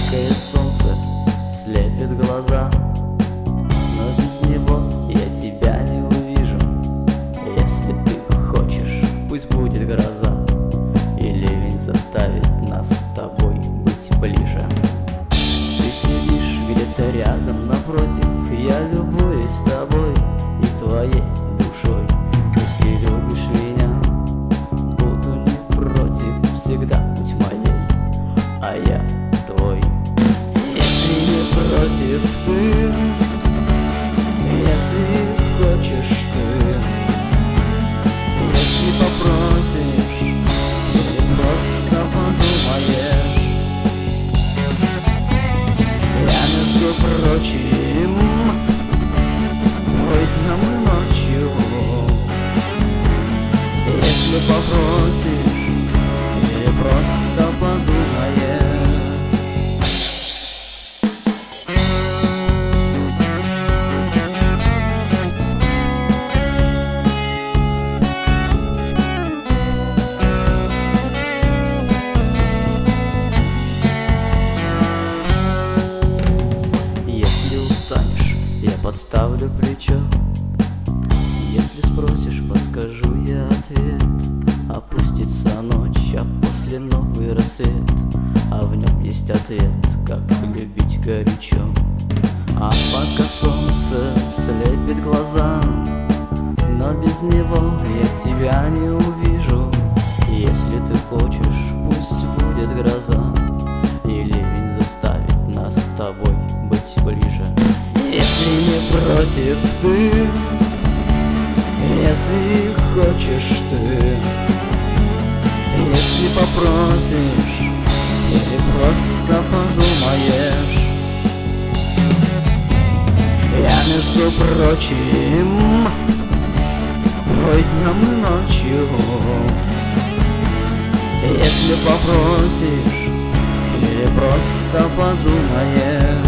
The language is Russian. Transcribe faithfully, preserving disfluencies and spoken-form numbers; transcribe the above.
Яркое солнце слепит глаза, но без него я тебя не увижу. Если ты хочешь, пусть будет гроза, и ливень заставит нас с тобой быть ближе. Ты сидишь где-то рядом напротив, я любуюсь тобой и твоей душой. Если любишь меня, буду не против, всегда будь моей, а я твой. Если не против ты, если хочешь ты, если попросишь или просто подумаешь, я, между прочим, твой днем и ночью. Если попросишь или просто подумаешь. Если устанешь, я подставлю плечо. Если спросишь, подскажу я ответ. Опустится ночь, а после новый рассвет, а в нем есть ответ, как любить горячо. А пока солнце слепит глаза, но без него я тебя не увижу. Если ты хочешь, пусть будет гроза, и ливень заставит нас с тобой быть ближе. Если не против ты, если хочешь ты, если попросишь или просто подумаешь, я, между прочим, твой днем и ночью. Если попросишь или просто подумаешь.